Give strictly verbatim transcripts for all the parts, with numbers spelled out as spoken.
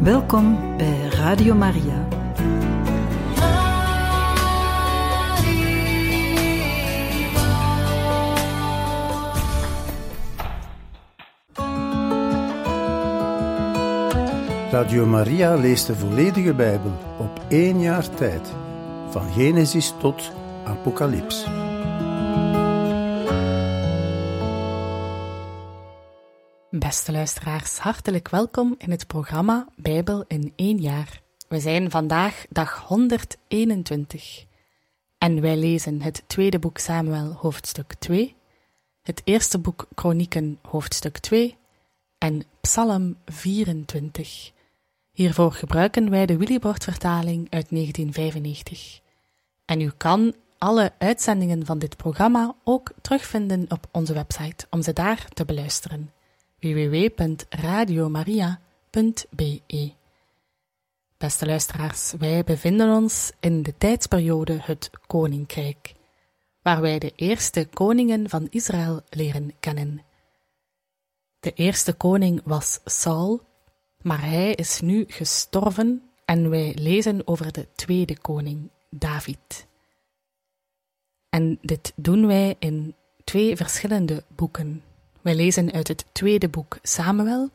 Welkom bij Radio Maria. Radio Maria leest de volledige Bijbel op één jaar tijd, van Genesis tot Apocalyps. Beste luisteraars, hartelijk welkom in het programma Bijbel in één jaar. We zijn vandaag dag honderdeenentwintig en wij lezen het tweede boek Samuel hoofdstuk twee, het eerste boek Kronieken hoofdstuk twee en Psalm vierentwintig. Hiervoor gebruiken wij de Willibrord-vertaling uit negentien vijfennegentig. En u kan alle uitzendingen van dit programma ook terugvinden op onze website om ze daar te beluisteren. w w w punt radiomaria punt b e. Beste luisteraars, wij bevinden ons in de tijdsperiode het Koninkrijk, waar wij de eerste koningen van Israël leren kennen. De eerste koning was Saul, maar hij is nu gestorven en wij lezen over de tweede koning, David. En dit doen wij in twee verschillende boeken. Wij lezen uit het tweede boek Samuel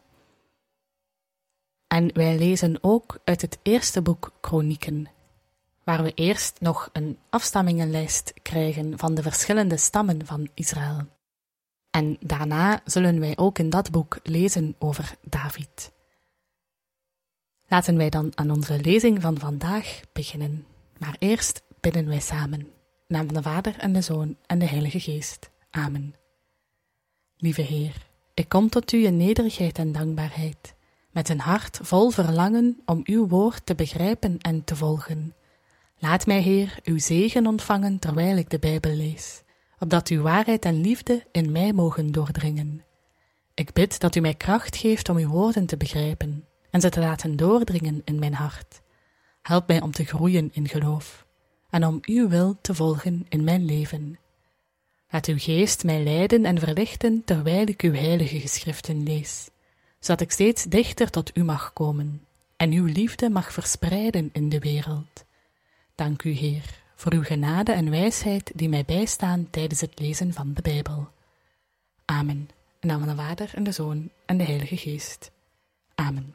en wij lezen ook uit het eerste boek Kronieken, waar we eerst nog een afstammingenlijst krijgen van de verschillende stammen van Israël. En daarna zullen wij ook in dat boek lezen over David. Laten wij dan aan onze lezing van vandaag beginnen. Maar eerst bidden wij samen. In naam van de Vader en de Zoon en de Heilige Geest. Amen. Lieve Heer, ik kom tot u in nederigheid en dankbaarheid, met een hart vol verlangen om uw woord te begrijpen en te volgen. Laat mij, Heer, uw zegen ontvangen terwijl ik de Bijbel lees, opdat uw waarheid en liefde in mij mogen doordringen. Ik bid dat u mij kracht geeft om uw woorden te begrijpen en ze te laten doordringen in mijn hart. Help mij om te groeien in geloof en om uw wil te volgen in mijn leven. Laat uw geest mij leiden en verlichten terwijl ik uw heilige geschriften lees, zodat ik steeds dichter tot u mag komen en uw liefde mag verspreiden in de wereld. Dank u, Heer, voor uw genade en wijsheid die mij bijstaan tijdens het lezen van de Bijbel. Amen. In naam van de Vader en de Zoon en de Heilige Geest. Amen.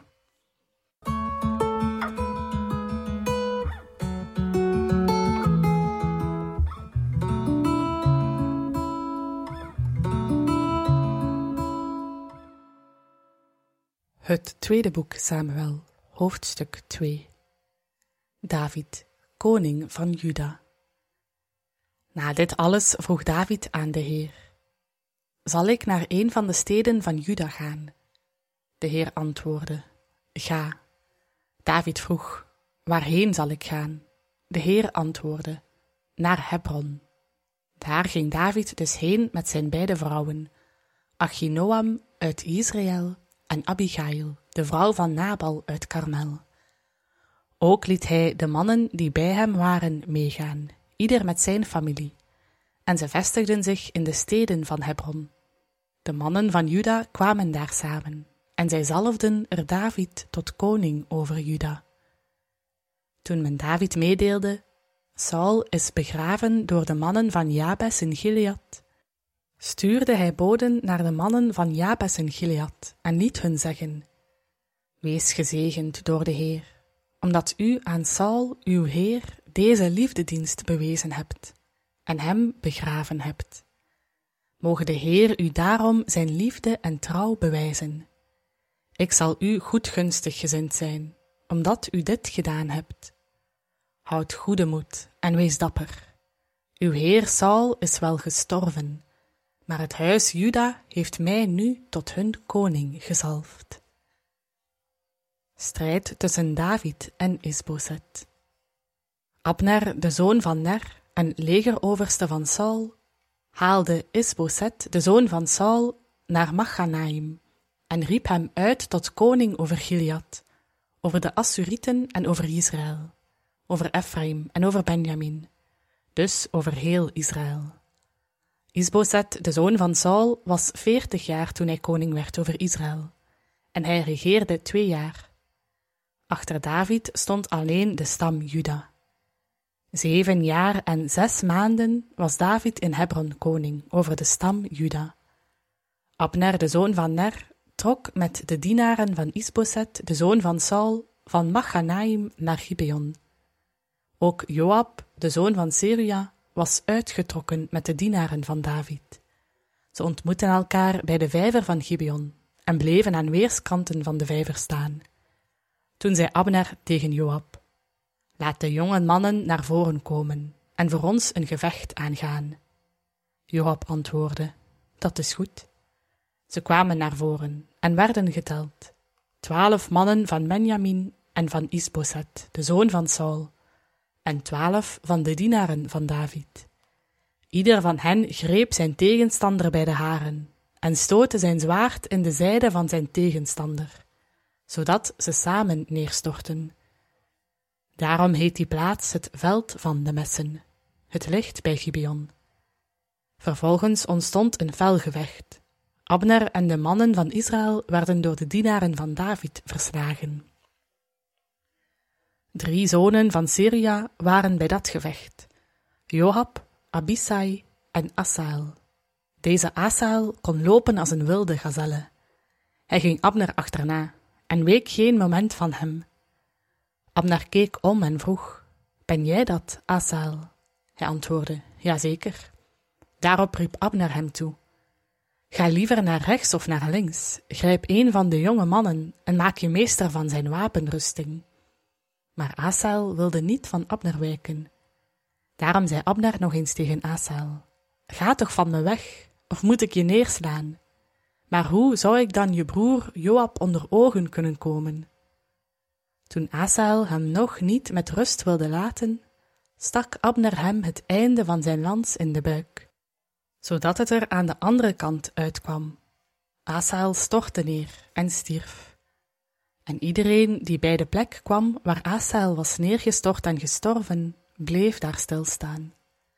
Het tweede boek Samuel, hoofdstuk twee. David, koning van Juda. Na dit alles vroeg David aan de Heer: Zal ik naar een van de steden van Juda gaan? De Heer antwoordde: Ga. David vroeg: Waarheen zal ik gaan? De Heer antwoordde: Naar Hebron. Daar ging David dus heen met zijn beide vrouwen, Achinoam uit Israël en Abigail, de vrouw van Nabal uit Karmel. Ook liet hij de mannen die bij hem waren meegaan, ieder met zijn familie, en ze vestigden zich in de steden van Hebron. De mannen van Juda kwamen daar samen, en zij zalfden er David tot koning over Juda. Toen men David meedeelde: Saul is begraven door de mannen van Jabes in Gilead, stuurde hij boden naar de mannen van Jabes in Gilead en liet hun zeggen: Wees gezegend door de Heer, omdat u aan Saul, uw Heer, deze liefdedienst bewezen hebt en hem begraven hebt. Moge de Heer u daarom zijn liefde en trouw bewijzen. Ik zal u goedgunstig gezind zijn, omdat u dit gedaan hebt. Houd goede moed en wees dapper. Uw Heer Saul is wel gestorven, maar het huis Juda heeft mij nu tot hun koning gezalfd. Strijd tussen David en Isboset. Abner, de zoon van Ner en legeroverste van Saul, haalde Isboset, de zoon van Saul, naar Machanaim en riep hem uit tot koning over Gilead, over de Assurieten en over Israël, over Ephraim en over Benjamin, dus over heel Israël. Isboset, de zoon van Saul, was veertig jaar toen hij koning werd over Israël, en hij regeerde twee jaar. Achter David stond alleen de stam Juda. Zeven jaar en zes maanden was David in Hebron koning over de stam Juda. Abner, de zoon van Ner, trok met de dienaren van Isboset, de zoon van Saul, van Machanaim naar Gibeon. Ook Joab, de zoon van Seruja, was uitgetrokken met de dienaren van David. Ze ontmoetten elkaar bij de vijver van Gibeon en bleven aan weerskanten van de vijver staan. Toen zei Abner tegen Joab: laat de jonge mannen naar voren komen en voor ons een gevecht aangaan. Joab antwoordde: dat is goed. Ze kwamen naar voren en werden geteld. Twaalf mannen van Benjamin en van Isboset, de zoon van Saul, en twaalf van de dienaren van David. Ieder van hen greep zijn tegenstander bij de haren en stootte zijn zwaard in de zijde van zijn tegenstander, zodat ze samen neerstortten. Daarom heet die plaats het veld van de messen. Het ligt bij Gibeon. Vervolgens ontstond een fel gevecht. Abner en de mannen van Israël werden door de dienaren van David verslagen. Drie zonen van Seruja waren bij dat gevecht: Joab, Abisai en Asael. Deze Asael kon lopen als een wilde gazelle. Hij ging Abner achterna en week geen moment van hem. Abner keek om en vroeg: ben jij dat, Asael? Hij antwoordde: jazeker. Daarop riep Abner hem toe: ga liever naar rechts of naar links, grijp een van de jonge mannen en maak je meester van zijn wapenrusting. Maar Asael wilde niet van Abner wijken. Daarom zei Abner nog eens tegen Asael: ga toch van me weg, of moet ik je neerslaan? Maar hoe zou ik dan je broer Joab onder ogen kunnen komen? Toen Asael hem nog niet met rust wilde laten, stak Abner hem het einde van zijn lans in de buik, zodat het er aan de andere kant uitkwam. Asael stortte neer en stierf. En iedereen die bij de plek kwam waar Asael was neergestort en gestorven, bleef daar stilstaan.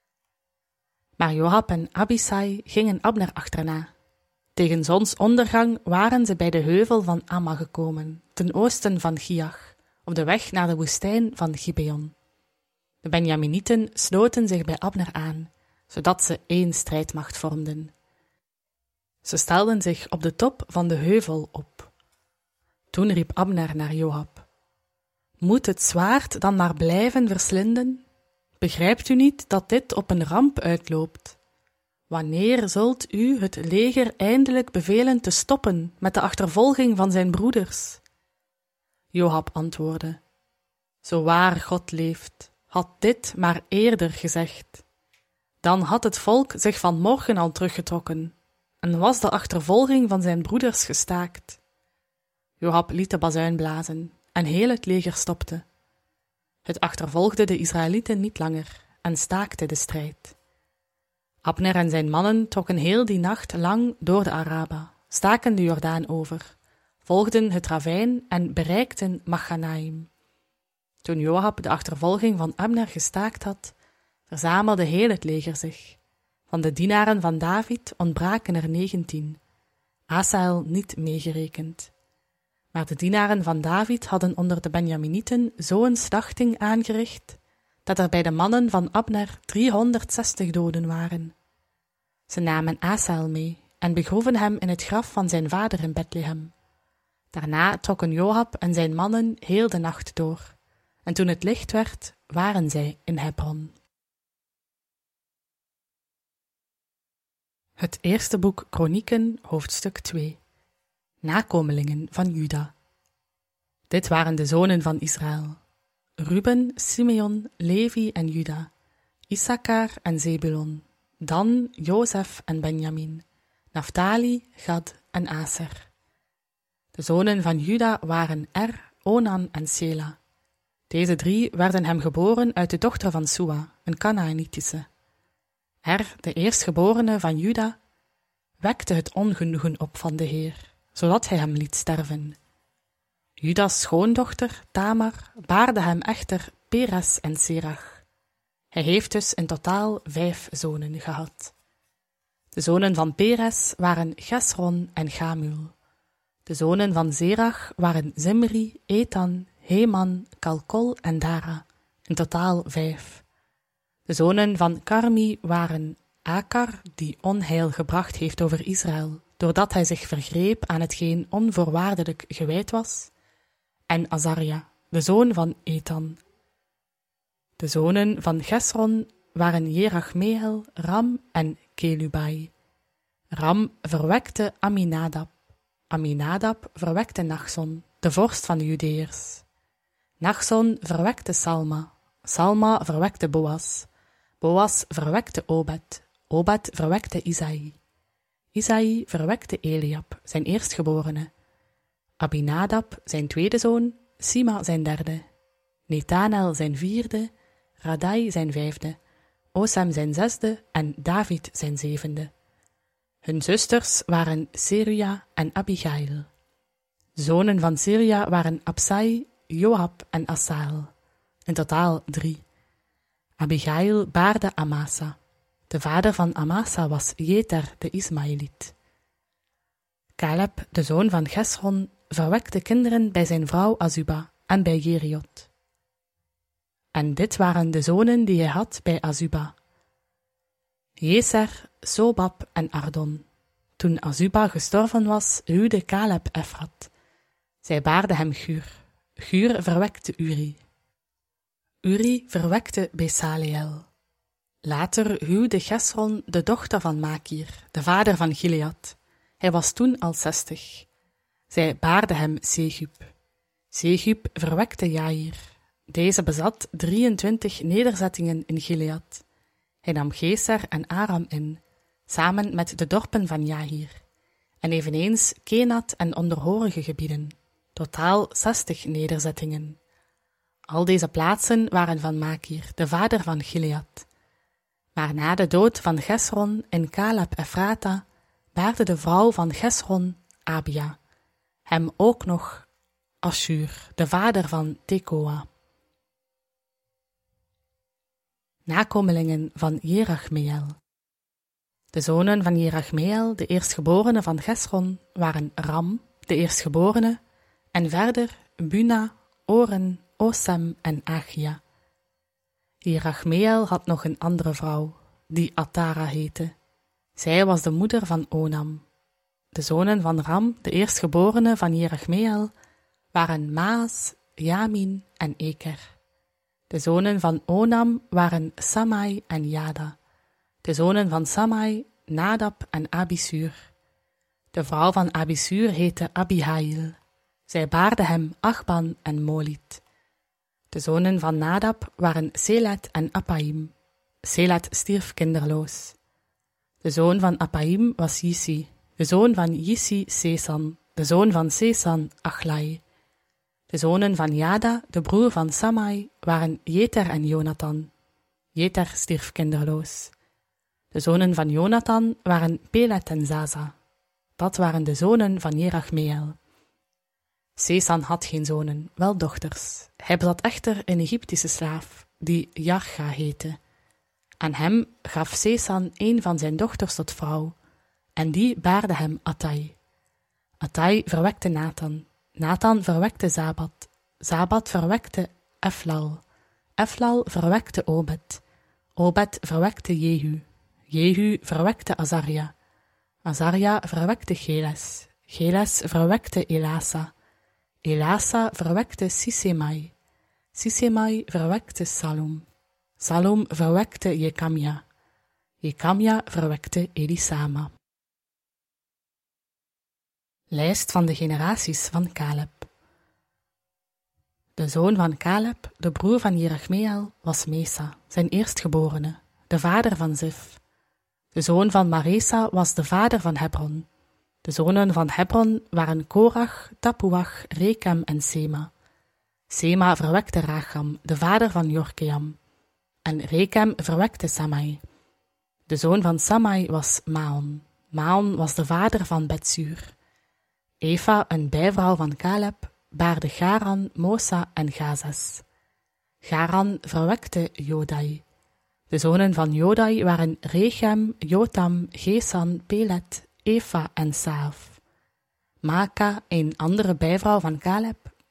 Maar Joab en Abisai gingen Abner achterna. Tegen zonsondergang waren ze bij de heuvel van Amma gekomen, ten oosten van Giach, op de weg naar de woestijn van Gibeon. De Benjaminieten sloten zich bij Abner aan, zodat ze één strijdmacht vormden. Ze stelden zich op de top van de heuvel op. Toen riep Abner naar Joab: moet het zwaard dan maar blijven verslinden? Begrijpt u niet dat dit op een ramp uitloopt? Wanneer zult u het leger eindelijk bevelen te stoppen met de achtervolging van zijn broeders? Joab antwoordde: zo waar God leeft, had dit maar eerder gezegd. Dan had het volk zich van morgen al teruggetrokken en was de achtervolging van zijn broeders gestaakt. Joab liet de bazuin blazen en heel het leger stopte. Het achtervolgde de Israëlieten niet langer en staakte de strijd. Abner en zijn mannen trokken heel die nacht lang door de Araba, staken de Jordaan over, volgden het ravijn en bereikten Machanaim. Toen Joab de achtervolging van Abner gestaakt had, verzamelde heel het leger zich. Van de dienaren van David ontbraken er negentien, Asael niet meegerekend. Maar de dienaren van David hadden onder de Benjaminieten zo'n slachting aangericht, dat er bij de mannen van Abner driehonderdzestig doden waren. Ze namen Asael mee en begroeven hem in het graf van zijn vader in Bethlehem. Daarna trokken Joab en zijn mannen heel de nacht door, en toen het licht werd, waren zij in Hebron. Het eerste boek Kronieken, hoofdstuk twee. Nakomelingen van Juda. Dit waren de zonen van Israël: Ruben, Simeon, Levi en Juda, Issachar en Zebulon, Dan, Jozef en Benjamin, Naftali, Gad en Aser. De zonen van Juda waren Er, Onan en Sela. Deze drie werden hem geboren uit de dochter van Sua, een Kanaanitische. Er, de eerstgeborene van Juda, wekte het ongenoegen op van de Heer, zodat hij hem liet sterven. Judas schoondochter, Tamar, baarde hem echter Peres en Serach. Hij heeft dus in totaal vijf zonen gehad. De zonen van Peres waren Gesron en Gamul. De zonen van Serach waren Zimri, Ethan, Heman, Kalkol en Dara, in totaal vijf. De zonen van Karmi waren Akar, die onheil gebracht heeft over Israël, doordat hij zich vergreep aan hetgeen onvoorwaardelijk gewijd was, en Azarja, de zoon van Ethan. De zonen van Gesron waren Jerachmeel, Ram en Kelubai. Ram verwekte Aminadab. Aminadab verwekte Nachson, de vorst van de Judeërs. Nachson verwekte Salma. Salma verwekte Boas. Boas verwekte Obed. Obed verwekte Isaï. Isaï verwekte Eliab, zijn eerstgeborene. Abinadab, zijn tweede zoon. Sima, zijn derde. Netanel, zijn vierde. Radai, zijn vijfde. Osem, zijn zesde. En David, zijn zevende. Hun zusters waren Seruja en Abigail. Zonen van Seruja waren Absai, Joab en Asael. In totaal drie. Abigail baarde Amasa. De vader van Amasa was Jeter de Ismaëliet. Caleb, de zoon van Gesron, verwekte kinderen bij zijn vrouw Azuba en bij Jeriot. En dit waren de zonen die hij had bij Azuba: Jeser, Sobab en Ardon. Toen Azuba gestorven was, huwde Caleb Efrat. Zij baarde hem Gur. Gur verwekte Uri. Uri verwekte Besaleel. Later huwde Gesron de dochter van Makir, de vader van Gilead. Hij was toen al zestig. Zij baarde hem Segub. Segub verwekte Jair. Deze bezat drieëntwintig nederzettingen in Gilead. Hij nam Geser en Aram in, samen met de dorpen van Jair, en eveneens Kenat en onderhorige gebieden, totaal zestig nederzettingen. Al deze plaatsen waren van Makir, de vader van Gilead. Maar na de dood van Gesron in Caleb Efrata baarde de vrouw van Gesron Abia, hem ook nog Ashur, de vader van Tekoa. Nakomelingen van Jerachmeel. De zonen van Jerachmeel, de eerstgeborene van Gesron, waren Ram, de eerstgeborene, en verder Buna, Oren, Osem en Achia. Jerachmeel had nog een andere vrouw, die Atara heette. Zij was de moeder van Onam. De zonen van Ram, de eerstgeborene van Jerachmeel, waren Maas, Jamin en Eker. De zonen van Onam waren Samai en Jada. De zonen van Samai, Nadab en Abisur. De vrouw van Abisur heette Abihail. Zij baarde hem Achban en Molit. De zonen van Nadab waren Selet en Appaim. Selet stierf kinderloos. De zoon van Appaim was Yisi. De zoon van Yisi Sesan. De zoon van Sesan Achlai. De zonen van Jada, de broer van Samai, waren Jeter en Jonathan. Jeter stierf kinderloos. De zonen van Jonathan waren Pelet en Zaza. Dat waren de zonen van Jerachmeel. Sesan had geen zonen, wel dochters. Hij bezat echter een Egyptische slaaf, die Jarcha heette. Aan hem gaf Sesan een van zijn dochters tot vrouw, en die baarde hem Attai. Attai verwekte Nathan. Nathan verwekte Zabad. Zabad verwekte Eflal. Eflal verwekte Obed. Obed verwekte Jehu. Jehu verwekte Azarja. Azarja verwekte Geles. Geles verwekte Elasa. Elasa verwekte Sisemai. Sisemai verwekte Salom. Salom verwekte Jekamja. Jekamja verwekte Elisama. Lijst van de generaties van Caleb. De zoon van Caleb, de broer van Jerachmeel, was Mesa, zijn eerstgeborene, de vader van Zif. De zoon van Maresa was de vader van Hebron. De zonen van Hebron waren Korach, Tapuach, Rekem en Sema. Sema verwekte Racham, de vader van Jorkeam. En Rekem verwekte Samai. De zoon van Samai was Maon. Maon was de vader van Betsur. Eva, een bijvrouw van Caleb, baarde Garan, Mosa en Gazes. Garan verwekte Jodai. De zonen van Jodai waren Rechem, Jotam, Gesan, Pelet, Efa en Saaf. Maaka, een andere bijvrouw van Caleb,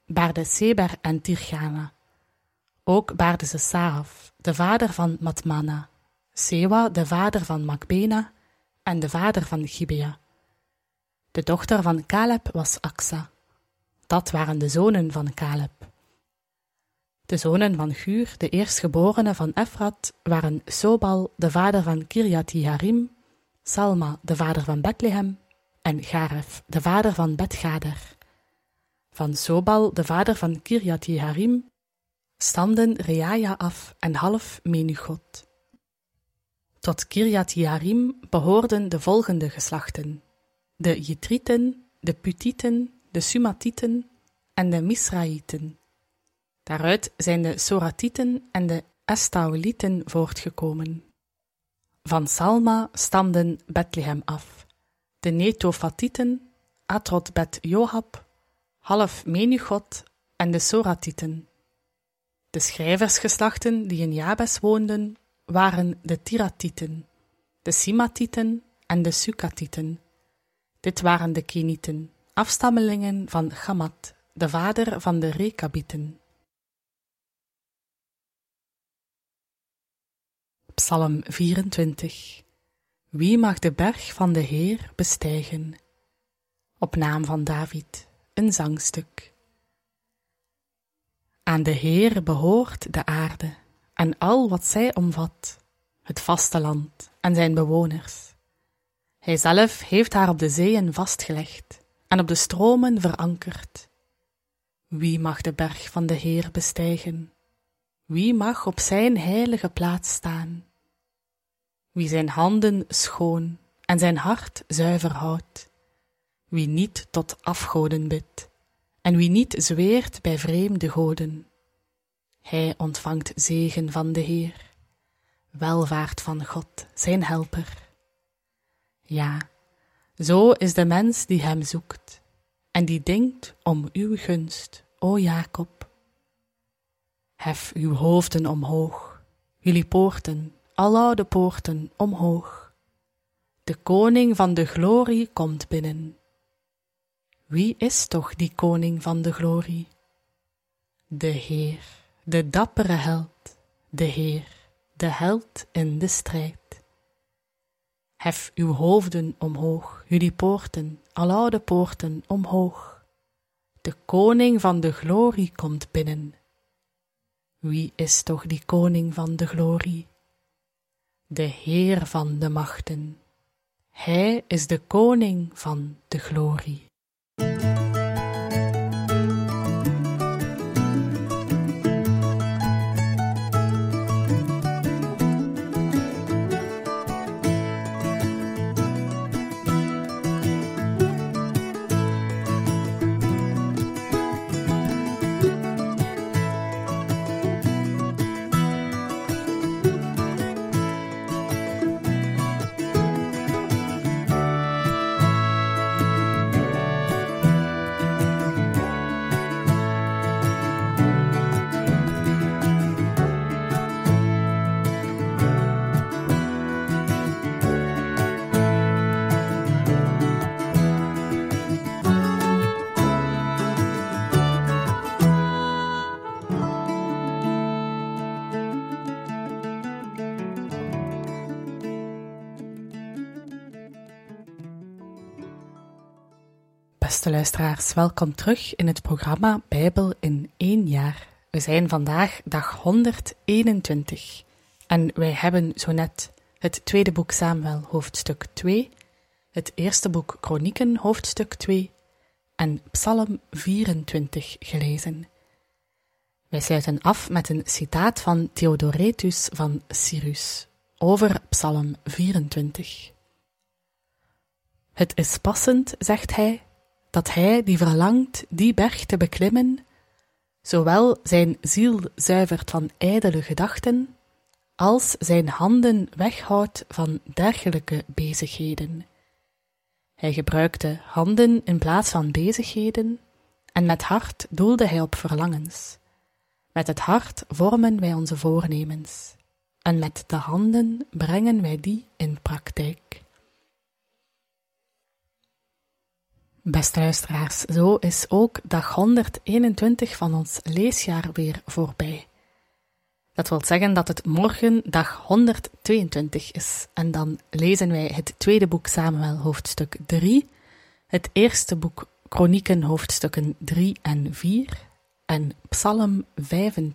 baarden Seber en Tirgana. Ook baarden ze Saaf, de vader van Matmana, Sewa, de vader van Makbena en de vader van Gibea. De dochter van Caleb was Aksa. Dat waren de zonen van Caleb. De zonen van Gur, de eerstgeborene van Efrat, waren Sobal, de vader van Kirjat-Jearim, Salma, de vader van Bethlehem, en Garef, de vader van Bet-Gader. Van Sobal, de vader van Kirjat-Jearim, stamden Reaja af en half Menuchot. Tot Kirjat-Jearim behoorden de volgende geslachten: de Jitrieten, de Putieten, de Sumatieten en de Misraïten. Daaruit zijn de Soratieten en de Estaolieten voortgekomen. Van Salma stamden Bethlehem af, de Netofatieten, Atrot Bet-Johab, half Menuchot en de Soratieten. De schrijversgeslachten die in Jabes woonden waren de Tiratieten, de Simatieten en de Sukatieten. Dit waren de Kenieten, afstammelingen van Gamat, de vader van de Rekabieten. Psalm vierentwintig. Wie mag de berg van de Heer bestijgen? Op naam van David, een zangstuk. Aan de Heer behoort de aarde en al wat zij omvat, het vasteland en zijn bewoners. Hij zelf heeft haar op de zeeën vastgelegd en op de stromen verankerd. Wie mag de berg van de Heer bestijgen? Wie mag op zijn heilige plaats staan? Wie zijn handen schoon en zijn hart zuiver houdt, wie niet tot afgoden bidt en wie niet zweert bij vreemde goden. Hij ontvangt zegen van de Heer, welvaart van God, zijn helper. Ja, zo is de mens die hem zoekt en die denkt om uw gunst, o Jacob. Hef uw hoofden omhoog, jullie poorten, alloude poorten omhoog. De koning van de glorie komt binnen. Wie is toch die koning van de glorie? De Heer, de dappere held, de Heer, de held in de strijd. Hef uw hoofden omhoog, jullie poorten, alloude poorten omhoog. De koning van de glorie komt binnen. Wie is toch die koning van de glorie? De Heer van de machten. Hij is de koning van de glorie. Beste luisteraars, welkom terug in het programma Bijbel in één jaar. We zijn vandaag dag honderdeenentwintig en wij hebben zo net het tweede boek Samuel hoofdstuk twee, het eerste boek Kronieken hoofdstuk twee en Psalm vierentwintig gelezen. Wij sluiten af met een citaat van Theodoretus van Cyrus over Psalm vierentwintig. Het is passend, zegt hij, dat hij die verlangt die berg te beklimmen, zowel zijn ziel zuivert van ijdele gedachten, als zijn handen weghoudt van dergelijke bezigheden. Hij gebruikte handen in plaats van bezigheden, en met hart doelde hij op verlangens. Met het hart vormen wij onze voornemens, en met de handen brengen wij die in praktijk. Beste luisteraars, zo is ook dag honderdeenentwintig van ons leesjaar weer voorbij. Dat wil zeggen dat het morgen dag honderdtweeëntwintig is en dan lezen wij het tweede boek Samuel hoofdstuk drie, het eerste boek Kronieken hoofdstukken drie en vier en Psalm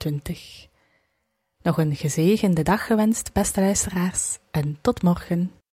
vijfentwintig. Nog een gezegende dag gewenst, beste luisteraars, en tot morgen.